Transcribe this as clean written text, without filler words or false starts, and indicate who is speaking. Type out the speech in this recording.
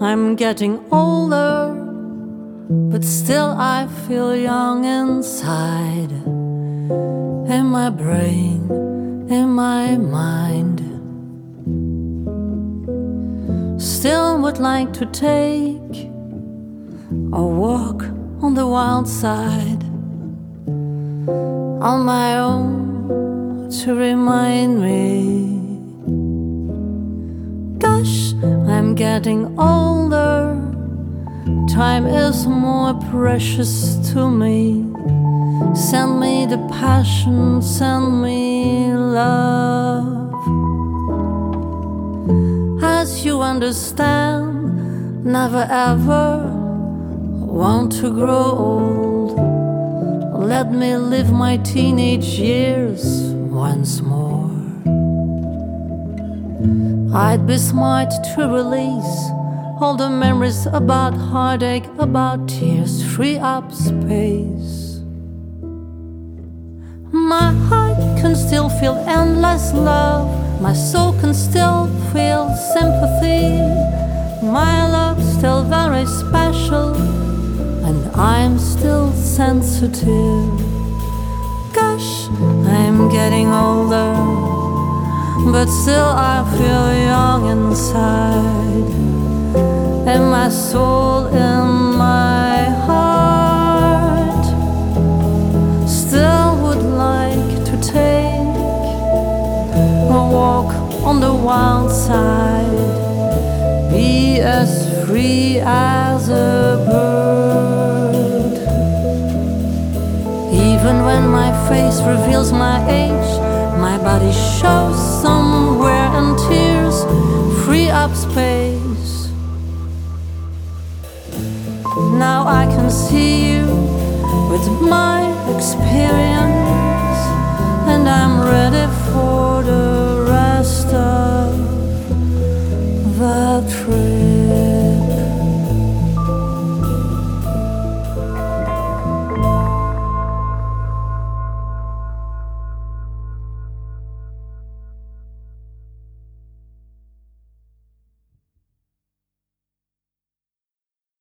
Speaker 1: I'm getting older, but still I feel young inside. In my brain, in my mind. Still would like to take a walk on the wild side, on my own, to remind me. Gosh, I'm getting older, time is more precious to me. Send me the passion, send me love. As you understand, never ever want to grow old. Let me live my teenage years once more. I'd be smart to release all the memories about heartache, about tears, free up space. My heart can still feel endless love, my soul can still feel sympathy. My love's still very special, and I'm still sensitive. Gosh, I'm getting older, but still I feel young inside. And my soul in my heart still would like to take a walk on the wild side, be as free as a bird. Even when my face reveals my age, my body shows somewhere in tears, free up space. Now I can see you with my experience, and I'm ready